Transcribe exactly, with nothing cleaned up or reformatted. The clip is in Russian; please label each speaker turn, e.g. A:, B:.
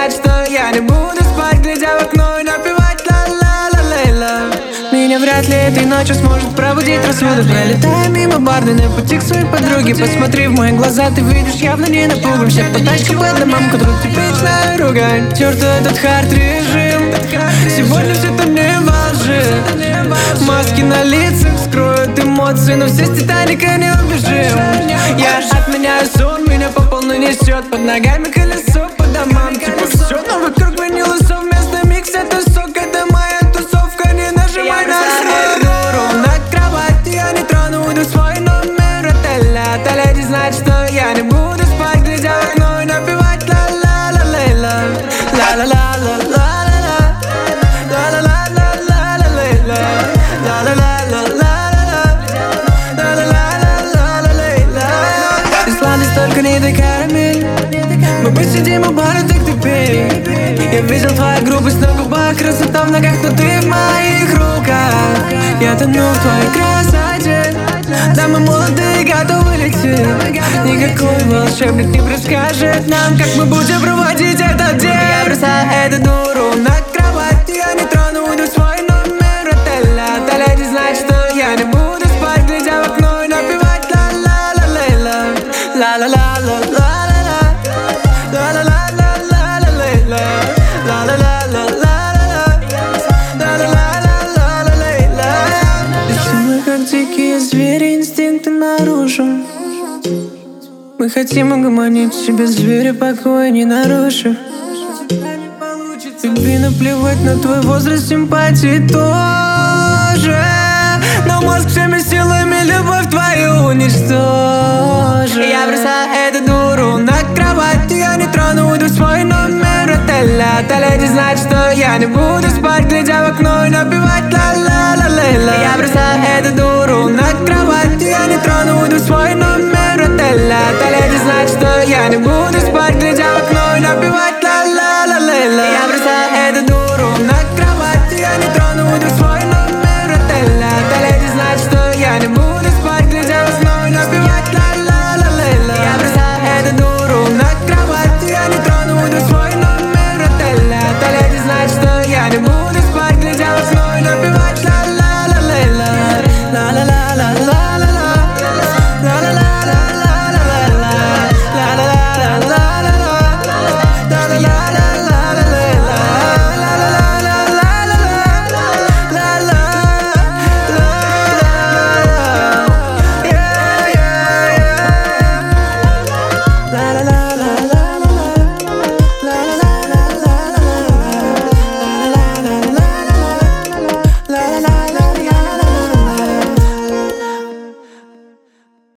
A: знать, что я не буду спать, глядя в окно и напевать ла-ла-ла-лейла. Меня вряд ли этой ночью сможет пробудить рассудок. Пролетая мимо барной на пути к своей подруге, посмотри в мои глаза, ты видишь, явно не напуган. Все по тачкам по домам, которую типичная ругань. Черту этот хард-режим, сегодня все там не важно. Маски на лицах скроют эмоции, но все с Титаника не убежим. Я отменяю сон, меня по полной несет. Под ногами колесо по домам, типа все, но вокруг винил и совместно микс. Это сок, это моя тусовка, не нажимай на дуру. На кровати я не трону, уйду в свой номер отеля. Та леди знает, что я не буду спать, глядя в окно и напевать ла-ла-ла-лейла. Ла-ла-ла-ла-ла-ла-ла. Только не до карамель. Мы посидим у бара, так ты пей. Я видел твою грубость на губах, красота в ногах, но ты в моих руках. Я тону в твоей красоте. Да, мы молодые, готовы лететь. Никакой волшебник не предскажет нам, как мы будем проводить этот день. Я бросаю эту дуру на кровать, я не трону, уйду в свой номер отеля. Та леди знает, что я не буду спать, глядя в окно и напевать ла-ла-ла-лейла. Ла-ла-ла-ла-ла-ла-ла. Ла-ла-ла-ла-ла-ла-ла-ла. Ла-ла-ла-ла-ла-ла-ла. Ла-ла-ла-ла-ла-ла-ла. Если мы как дикие звери, инстинкты наружу. Мы хотим угомонить в себе зверя, покоя не нарушив. Любви наплевать на твой возраст, симпатии тоже. Но мозг всеми силами любовь твою уничтожит. Я бросаю эту дуру на кровать, я не трону, уйду в свой номер отеля. Та леди знает, что я не буду спать, глядя в окно и напевать ла-ла-ла-лейла. Я бросаю эту дуру на кровать, я не трону, уйду в свой номер отеля. Та леди знает, что я не буду спать, глядя в окно и напевать